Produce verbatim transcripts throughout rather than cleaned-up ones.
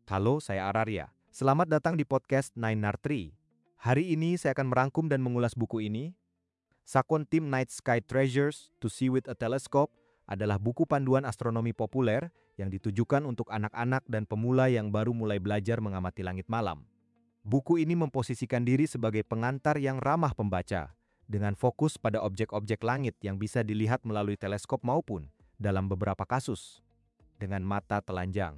Halo, saya Araria. Selamat datang di podcast Nine Nar Tree. Hari ini saya akan merangkum dan mengulas buku ini. Sakon Tim Night Sky Treasures to See with a Telescope adalah buku panduan astronomi populer yang ditujukan untuk anak-anak dan pemula yang baru mulai belajar mengamati langit malam. Buku ini memposisikan diri sebagai pengantar yang ramah pembaca, dengan fokus pada objek-objek langit yang bisa dilihat melalui teleskop maupun, dalam beberapa kasus, dengan mata telanjang.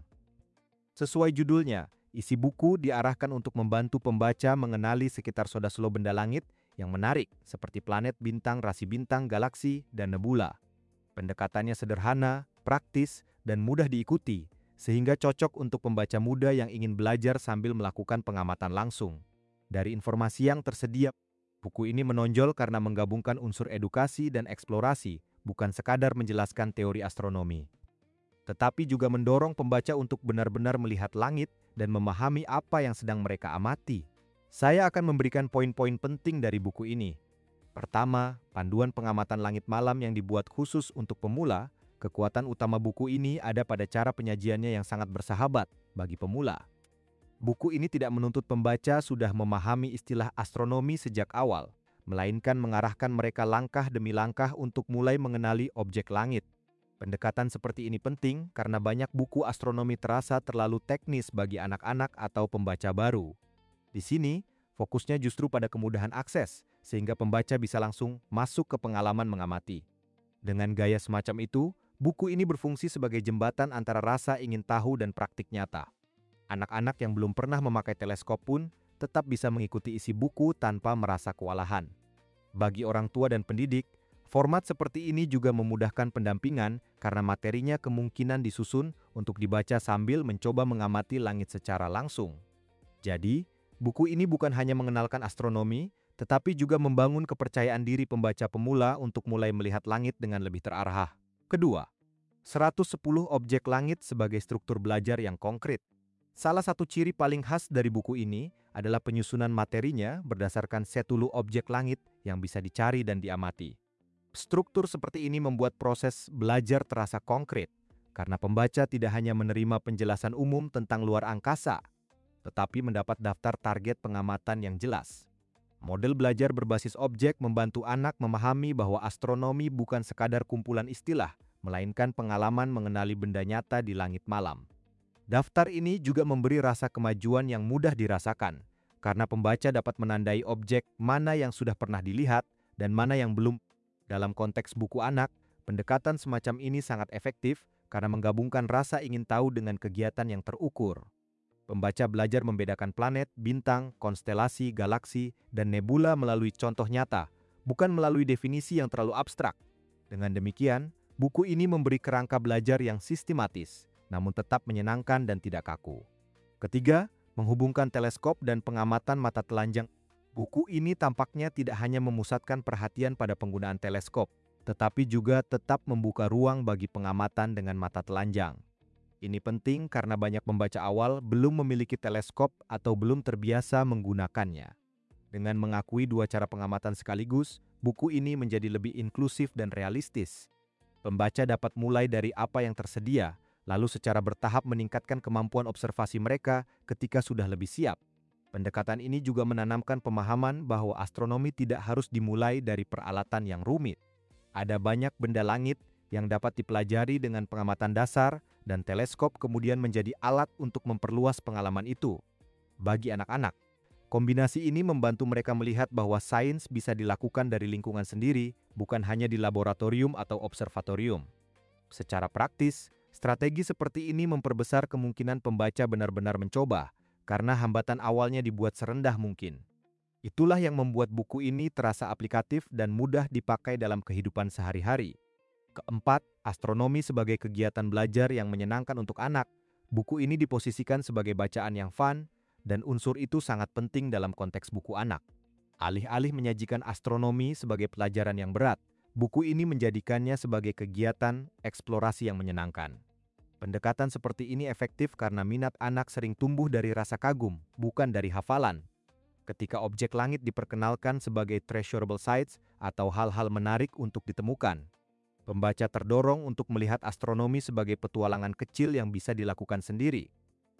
Sesuai judulnya, isi buku diarahkan untuk membantu pembaca mengenali sekitar soda-selo benda langit yang menarik, seperti planet, bintang, rasi bintang, galaksi, dan nebula. Pendekatannya sederhana, praktis, dan mudah diikuti, sehingga cocok untuk pembaca muda yang ingin belajar sambil melakukan pengamatan langsung. Dari informasi yang tersedia, buku ini menonjol karena menggabungkan unsur edukasi dan eksplorasi, bukan sekadar menjelaskan teori astronomi, tetapi juga mendorong pembaca untuk benar-benar melihat langit dan memahami apa yang sedang mereka amati. Saya akan memberikan poin-poin penting dari buku ini. Pertama, panduan pengamatan langit malam yang dibuat khusus untuk pemula. Kekuatan utama buku ini ada pada cara penyajiannya yang sangat bersahabat bagi pemula. Buku ini tidak menuntut pembaca sudah memahami istilah astronomi sejak awal, melainkan mengarahkan mereka langkah demi langkah untuk mulai mengenali objek langit. Pendekatan seperti ini penting karena banyak buku astronomi terasa terlalu teknis bagi anak-anak atau pembaca baru. Di sini, fokusnya justru pada kemudahan akses, sehingga pembaca bisa langsung masuk ke pengalaman mengamati. Dengan gaya semacam itu, buku ini berfungsi sebagai jembatan antara rasa ingin tahu dan praktik nyata. Anak-anak yang belum pernah memakai teleskop pun tetap bisa mengikuti isi buku tanpa merasa kewalahan. Bagi orang tua dan pendidik, format seperti ini juga memudahkan pendampingan karena materinya kemungkinan disusun untuk dibaca sambil mencoba mengamati langit secara langsung. Jadi, buku ini bukan hanya mengenalkan astronomi, tetapi juga membangun kepercayaan diri pembaca pemula untuk mulai melihat langit dengan lebih terarah. Kedua, seratus sepuluh objek langit sebagai struktur belajar yang konkret. Salah satu ciri paling khas dari buku ini adalah penyusunan materinya berdasarkan setulu objek langit yang bisa dicari dan diamati. Struktur seperti ini membuat proses belajar terasa konkret, karena pembaca tidak hanya menerima penjelasan umum tentang luar angkasa, tetapi mendapat daftar target pengamatan yang jelas. Model belajar berbasis objek membantu anak memahami bahwa astronomi bukan sekadar kumpulan istilah, melainkan pengalaman mengenali benda nyata di langit malam. Daftar ini juga memberi rasa kemajuan yang mudah dirasakan, karena pembaca dapat menandai objek mana yang sudah pernah dilihat dan mana yang belum. Dalam konteks buku anak, pendekatan semacam ini sangat efektif karena menggabungkan rasa ingin tahu dengan kegiatan yang terukur. Pembaca belajar membedakan planet, bintang, konstelasi, galaksi, dan nebula melalui contoh nyata, bukan melalui definisi yang terlalu abstrak. Dengan demikian, buku ini memberi kerangka belajar yang sistematis, namun tetap menyenangkan dan tidak kaku. Ketiga, menghubungkan teleskop dan pengamatan mata telanjang. Buku ini tampaknya tidak hanya memusatkan perhatian pada penggunaan teleskop, tetapi juga tetap membuka ruang bagi pengamatan dengan mata telanjang. Ini penting karena banyak pembaca awal belum memiliki teleskop atau belum terbiasa menggunakannya. Dengan mengakui dua cara pengamatan sekaligus, buku ini menjadi lebih inklusif dan realistis. Pembaca dapat mulai dari apa yang tersedia, lalu secara bertahap meningkatkan kemampuan observasi mereka ketika sudah lebih siap. Pendekatan ini juga menanamkan pemahaman bahwa astronomi tidak harus dimulai dari peralatan yang rumit. Ada banyak benda langit yang dapat dipelajari dengan pengamatan dasar, dan teleskop kemudian menjadi alat untuk memperluas pengalaman itu. Bagi anak-anak, kombinasi ini membantu mereka melihat bahwa sains bisa dilakukan dari lingkungan sendiri, bukan hanya di laboratorium atau observatorium. Secara praktis, strategi seperti ini memperbesar kemungkinan pembaca benar-benar mencoba, karena hambatan awalnya dibuat serendah mungkin. Itulah yang membuat buku ini terasa aplikatif dan mudah dipakai dalam kehidupan sehari-hari. Keempat, astronomi sebagai kegiatan belajar yang menyenangkan untuk anak. Buku ini diposisikan sebagai bacaan yang fun, dan unsur itu sangat penting dalam konteks buku anak. Alih-alih menyajikan astronomi sebagai pelajaran yang berat, buku ini menjadikannya sebagai kegiatan eksplorasi yang menyenangkan. Pendekatan seperti ini efektif karena minat anak sering tumbuh dari rasa kagum, bukan dari hafalan. Ketika objek langit diperkenalkan sebagai treasurable sights atau hal-hal menarik untuk ditemukan, pembaca terdorong untuk melihat astronomi sebagai petualangan kecil yang bisa dilakukan sendiri.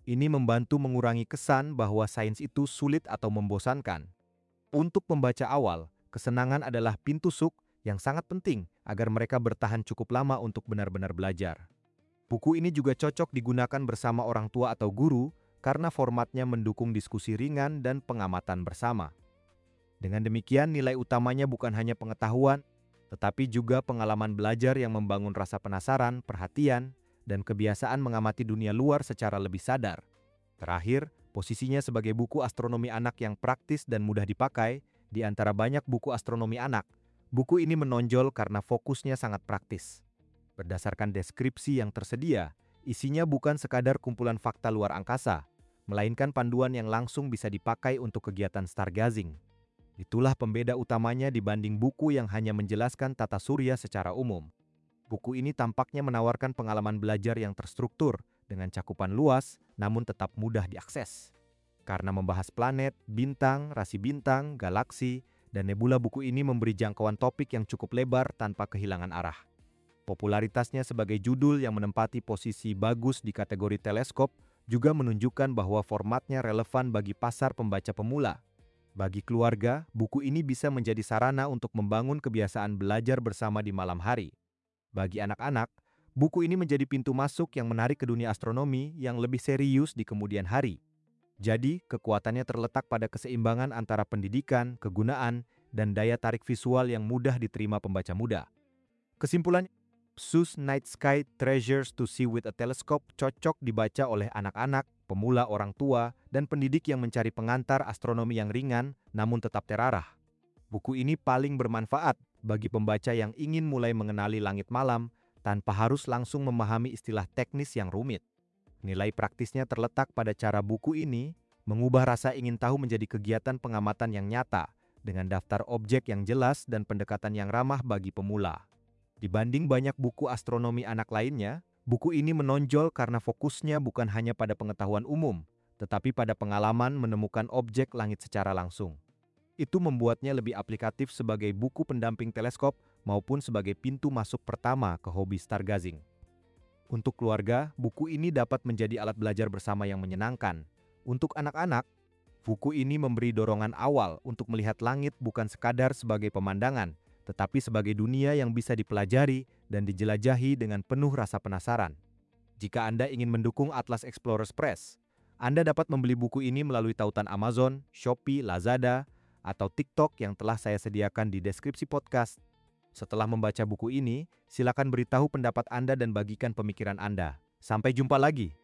Ini membantu mengurangi kesan bahwa sains itu sulit atau membosankan. Untuk pembaca awal, kesenangan adalah pintu masuk yang sangat penting agar mereka bertahan cukup lama untuk benar-benar belajar. Buku ini juga cocok digunakan bersama orang tua atau guru karena formatnya mendukung diskusi ringan dan pengamatan bersama. Dengan demikian, nilai utamanya bukan hanya pengetahuan, tetapi juga pengalaman belajar yang membangun rasa penasaran, perhatian, dan kebiasaan mengamati dunia luar secara lebih sadar. Terakhir, posisinya sebagai buku astronomi anak yang praktis dan mudah dipakai di antara banyak buku astronomi anak. Buku ini menonjol karena fokusnya sangat praktis. Berdasarkan deskripsi yang tersedia, isinya bukan sekadar kumpulan fakta luar angkasa, melainkan panduan yang langsung bisa dipakai untuk kegiatan stargazing. Itulah pembeda utamanya dibanding buku yang hanya menjelaskan tata surya secara umum. Buku ini tampaknya menawarkan pengalaman belajar yang terstruktur dengan cakupan luas namun tetap mudah diakses. Karena membahas planet, bintang, rasi bintang, galaksi, dan nebula, buku ini memberi jangkauan topik yang cukup lebar tanpa kehilangan arah. Popularitasnya sebagai judul yang menempati posisi bagus di kategori teleskop juga menunjukkan bahwa formatnya relevan bagi pasar pembaca pemula. Bagi keluarga, buku ini bisa menjadi sarana untuk membangun kebiasaan belajar bersama di malam hari. Bagi anak-anak, buku ini menjadi pintu masuk yang menarik ke dunia astronomi yang lebih serius di kemudian hari. Jadi, kekuatannya terletak pada keseimbangan antara pendidikan, kegunaan, dan daya tarik visual yang mudah diterima pembaca muda. Kesimpulannya, Zeus Night Sky Treasures to See with a Telescope cocok dibaca oleh anak-anak, pemula, orang tua, dan pendidik yang mencari pengantar astronomi yang ringan namun tetap terarah. Buku ini paling bermanfaat bagi pembaca yang ingin mulai mengenali langit malam tanpa harus langsung memahami istilah teknis yang rumit. Nilai praktisnya terletak pada cara buku ini mengubah rasa ingin tahu menjadi kegiatan pengamatan yang nyata dengan daftar objek yang jelas dan pendekatan yang ramah bagi pemula. Dibanding banyak buku astronomi anak lainnya, buku ini menonjol karena fokusnya bukan hanya pada pengetahuan umum, tetapi pada pengalaman menemukan objek langit secara langsung. Itu membuatnya lebih aplikatif sebagai buku pendamping teleskop maupun sebagai pintu masuk pertama ke hobi stargazing. Untuk keluarga, buku ini dapat menjadi alat belajar bersama yang menyenangkan. Untuk anak-anak, buku ini memberi dorongan awal untuk melihat langit bukan sekadar sebagai pemandangan, tetapi sebagai dunia yang bisa dipelajari dan dijelajahi dengan penuh rasa penasaran. Jika Anda ingin mendukung Atlas Explorers Press, Anda dapat membeli buku ini melalui tautan Amazon, Shopee, Lazada, atau TikTok yang telah saya sediakan di deskripsi podcast. Setelah membaca buku ini, silakan beritahu pendapat Anda dan bagikan pemikiran Anda. Sampai jumpa lagi!